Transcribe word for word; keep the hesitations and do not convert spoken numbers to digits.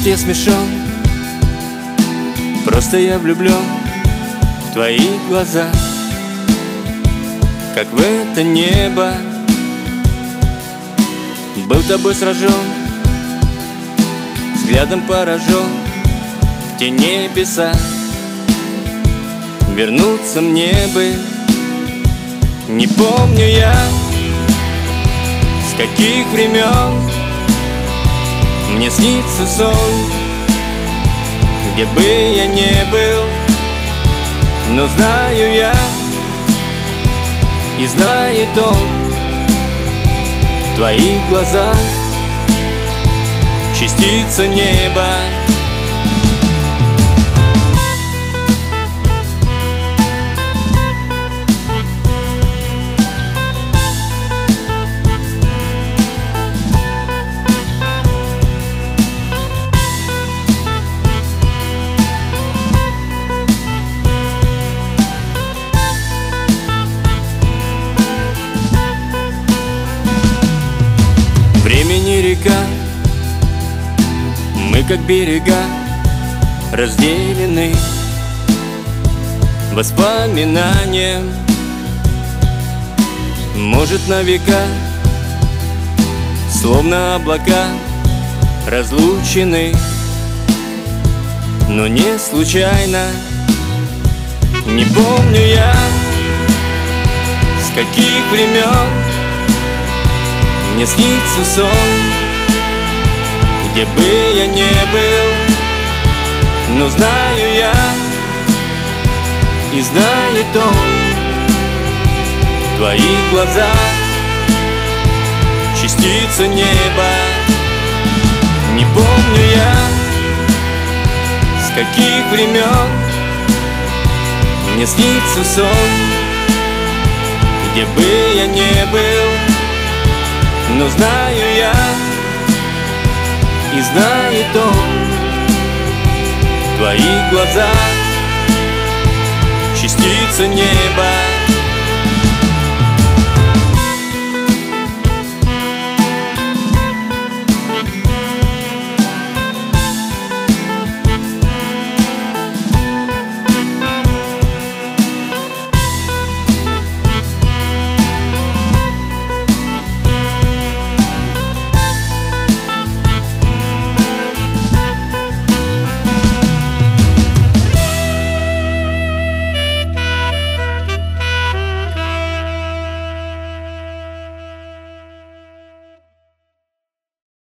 Может, я смешон, просто я влюблен в твои глаза, как в это небо. Был тобой сражен, взглядом поражен в те небеса. Вернуться мне бы, не помню я, с каких времен мне снится сон, где бы я ни был. Но знаю я, и знает он, в твоих глазах частица неба. Времени река, мы как берега разделены воспоминанием. Может, на века, словно облака, разлучены, но не случайно. Не помню я, с каких времен мне снится сон, где бы я ни был. Но знаю я, и знает он, в твоих глазах частица неба. Не помню я, с каких времен мне снится сон, где бы я ни был. Но знаю я, и знает он, в твоих глазах частица неба.